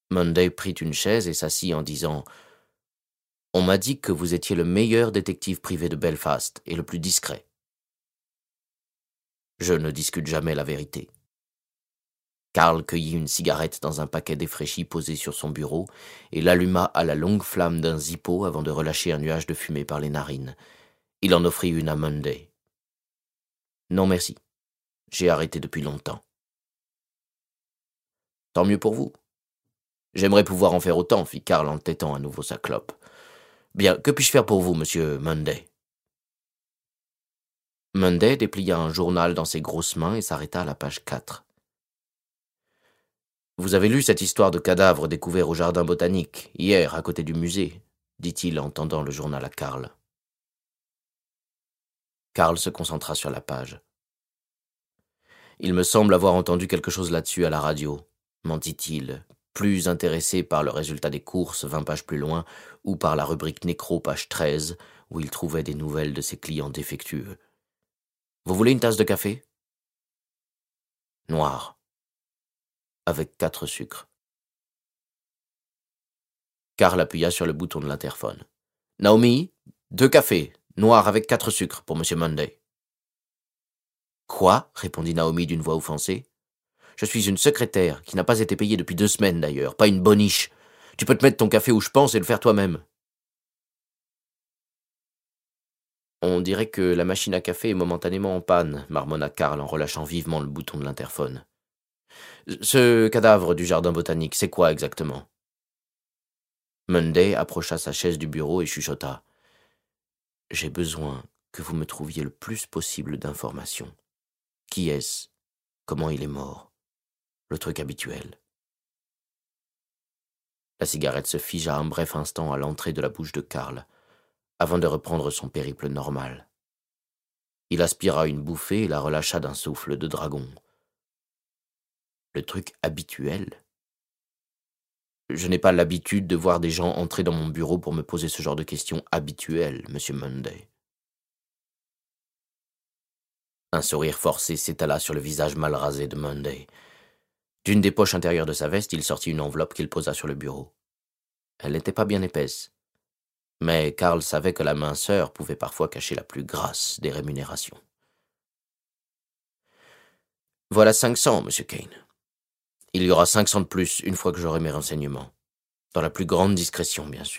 Monday prit une chaise et s'assit en disant « On m'a dit que vous étiez le meilleur détective privé de Belfast et le plus discret. Je ne discute jamais la vérité. » Carl cueillit une cigarette dans un paquet défraîchi posé sur son bureau et l'alluma à la longue flamme d'un Zippo avant de relâcher un nuage de fumée par les narines. Il en offrit une à Monday. « Non merci, j'ai arrêté depuis longtemps. »« Tant mieux pour vous. J'aimerais pouvoir en faire autant, » fit Carl en tétant à nouveau sa clope. « Bien, que puis-je faire pour vous, monsieur Monday ?» Monday déplia un journal dans ses grosses mains et s'arrêta à la page 4. « Vous avez lu cette histoire de cadavre découvert au jardin botanique, hier, à côté du musée ?» dit-il en tendant le journal à Carl. Carl se concentra sur la page. « Il me semble avoir entendu quelque chose là-dessus à la radio, » mentit-il, plus intéressé par le résultat des courses 20 pages plus loin ou par la rubrique Nécro, page 13, où il trouvait des nouvelles de ses clients défectueux. « Vous voulez une tasse de café ?»« Noir. Avec 4 sucres. » Carl appuya sur le bouton de l'interphone. « Naomi, 2 cafés, noir avec 4 sucres pour monsieur Monday. »« Quoi ?» répondit Naomi d'une voix offensée. « Je suis une secrétaire, qui n'a pas été payée depuis 2 semaines d'ailleurs, pas une boniche. Tu peux te mettre ton café où je pense et le faire toi-même. » On dirait que la machine à café est momentanément en panne, marmonna Carl en relâchant vivement le bouton de l'interphone. « Ce cadavre du jardin botanique, c'est quoi exactement ?» Monday approcha sa chaise du bureau et chuchota. « J'ai besoin que vous me trouviez le plus possible d'informations. Qui est-ce? Comment il est mort? Le truc habituel. » La cigarette se figea un bref instant à l'entrée de la bouche de Carl, avant de reprendre son périple normal. Il aspira une bouffée et la relâcha d'un souffle de dragon. « Le truc habituel? Je n'ai pas l'habitude de voir des gens entrer dans mon bureau pour me poser ce genre de questions habituelles, monsieur Monday. » Un sourire forcé s'étala sur le visage mal rasé de Monday. D'une des poches intérieures de sa veste, il sortit une enveloppe qu'il posa sur le bureau. Elle n'était pas bien épaisse, mais Carl savait que la minceur pouvait parfois cacher la plus grasse des rémunérations. « Voilà 500, monsieur Kane. Il y aura 500 de plus une fois que j'aurai mes renseignements. Dans la plus grande discrétion, bien sûr. »